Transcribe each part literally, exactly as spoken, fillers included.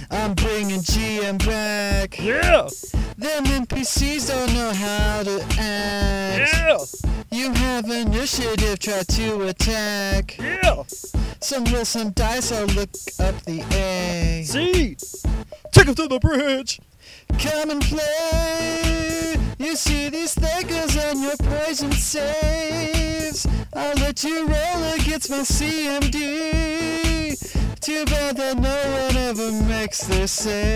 I'm bringing G M back. Yeah! Them N P Cs don't know how to act. Yeah! You have initiative, try to attack. Yeah! Some roll some dice or look up the A. See? Take him to the bridge! Come and play. You see these thinkers and your poison saves. I'll let you roll against my C M D. Too bad that no one ever makes their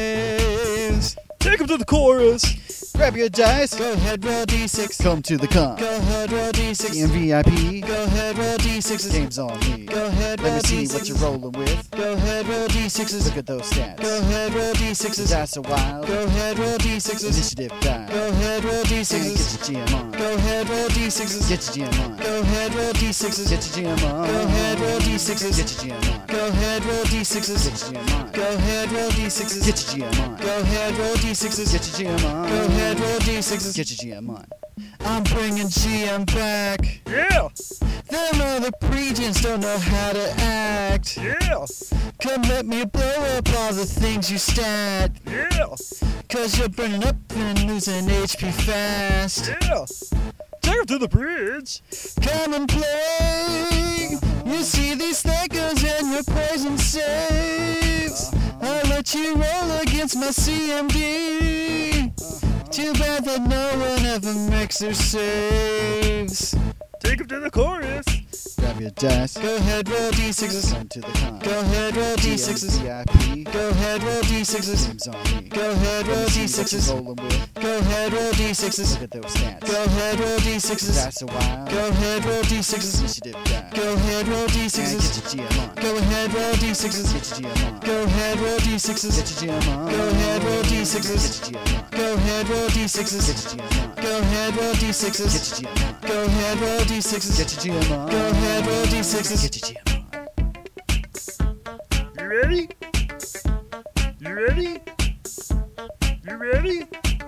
saves. Take him to the chorus! Grab your dice. Go ahead, roll D six. Come to the con. Go ahead, roll D six. C M V I P. Go ahead, roll D sixes. Game's on me. Go ahead, roll Let me D see what sixes. you're rolling with. Go ahead, roll D sixes. Look at those stats. Go ahead, roll D sixes. Dice are wild. Go ahead, roll D sixes. Initiative die. Go ahead, roll D And sixes. get your G M on. Go ahead, roll D sixes. Get your G M on. Go ahead, roll D sixes. Get your G M on. Go ahead, roll D sixes. Get your G M on. Go ahead, roll D sixes. Get your G M on. Go ahead, roll D sixes. Get your G M on. Go ahead, roll D sixes. Get your G M on. Go ahead, roll D sixes. Get your G M on. I'm bringing G M back. Yeah! Them other pregens don't know how to act. Yeah! Come let me blow up all the things you stat. Yeah! Cause you're burning up and losing H P fast. Yeah! Take him to the bridge! Come and play. You see these thinkers and your poison saves. I'll let you roll against my C M D. Too bad that no one ever makes their saves. Take him to the chorus! Grab your dice. Go ahead, roll D sixes. Come to the con. Go ahead, roll D sixes. V I P. Go ahead, roll D sixes. Game's on me. Go ahead, roll Let me D see what sixes. you're rolling with. Go ahead, roll D sixes. Look at those stats. Go ahead, roll D sixes. Dice are wild. Go ahead, roll D sixes. Initiative die. Go ahead, roll D And sixes. get your G M on. Go ahead, roll D sixes. Get your G M on. Go ahead, roll D sixes. Get your G M on. Go ahead, roll D sixes. Get your G M on. Go ahead, roll D sixes. Get your G M on. Go ahead, roll D sixes. Get your G M on. Go ahead, roll D sixes. Get your G M on. Go ahead, roll D sixes. Get your G M on. You ready? You ready? You ready?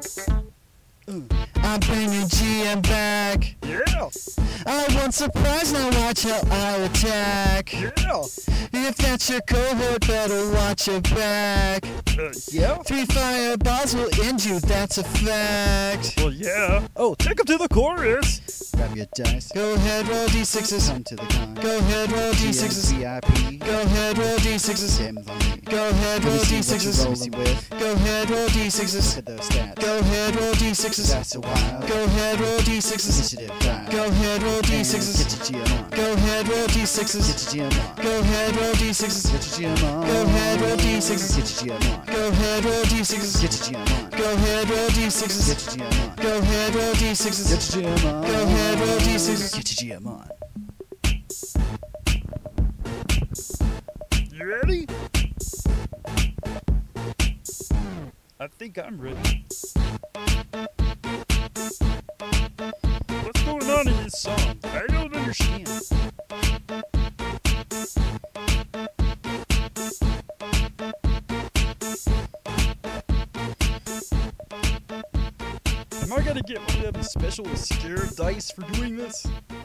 I'm bringing G M back. Yeah! I won't surprise, now watch how I attack. Yeah! If that's your cohort, better watch your back. Uh, yeah? Three fireballs will end you, that's a fact. Well, yeah. Oh, take him to the chorus! Grab your dice. Go ahead, roll D sixes. Come to the con. Go ahead, roll D sixes. V I P. Go ahead, roll D sixes. Game's on me. Go ahead, Let roll me see D what sixes. you're rolling with. Go ahead, roll D sixes. Look at those stats. Go ahead, roll D sixes. Dice are wild. Go ahead, roll D sixes. Initiative die. Go ahead, roll D And sixes. get your G M on. Go ahead, roll D sixes. Get your G M on. Go ahead, roll D sixes. Get your G M on. Go ahead, roll D sixes. Get your G M on. Go ahead, roll D sixes. Get your G M on. Go ahead, roll D sixes. Get your G M on. Go ahead, roll D sixes. Get your G M on. Go ahead, roll D sixes. Get your G M on. You ready? I think I'm ready. What's going on in this song? I don't understand. Am I gonna get one of them special scare dice for doing this?